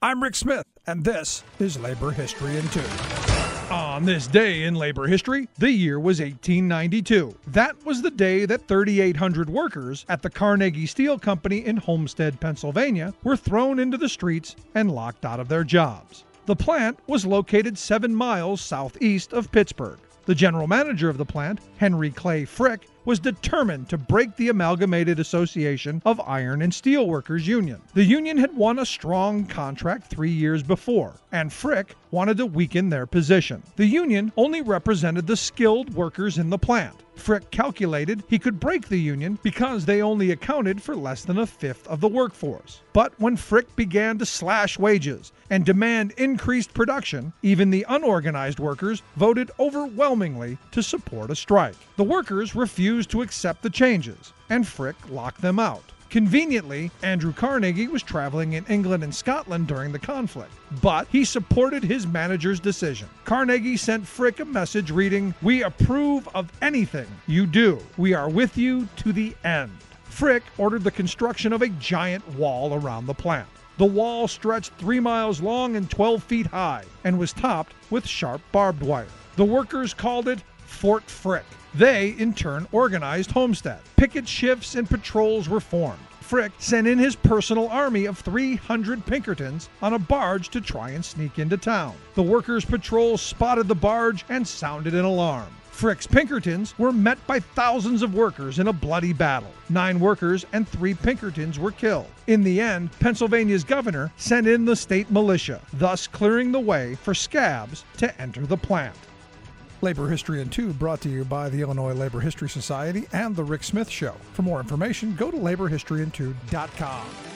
I'm Rick Smith, and this is Labor History in 2. On this day in labor history, the year was 1892. That was the day that 3,800 workers at the Carnegie Steel Company in Homestead, Pennsylvania, were thrown into the streets and locked out of their jobs. The plant was located 7 miles southeast of Pittsburgh. The general manager of the plant, Henry Clay Frick, was determined to break the Amalgamated Association of Iron and Steel Workers Union. The union had won a strong contract 3 years before, and Frick wanted to weaken their position. The union only represented the skilled workers in the plant. Frick calculated he could break the union because they only accounted for less than a fifth of the workforce. But when Frick began to slash wages and demand increased production, even the unorganized workers voted overwhelmingly to support a strike. The workers refused to accept the changes, and Frick locked them out. Conveniently, Andrew Carnegie was traveling in England and Scotland during the conflict, but he supported his manager's decision. Carnegie sent Frick a message reading, "We approve of anything you do. We are with you to the end." Frick ordered the construction of a giant wall around the plant. The wall stretched 3 miles long and 12 feet high and was topped with sharp barbed wire. The workers called it Fort Frick. They, in turn, organized Homestead. Picket shifts and patrols were formed. Frick sent in his personal army of 300 Pinkertons on a barge to try and sneak into town. The workers' patrol spotted the barge and sounded an alarm. Frick's Pinkertons were met by thousands of workers in a bloody battle. 9 workers and 3 Pinkertons were killed. In the end, Pennsylvania's governor sent in the state militia, thus clearing the way for scabs to enter the plant. Labor History in 2 brought to you by the Illinois Labor History Society and The Rick Smith Show. For more information, go to laborhistoryin2.com.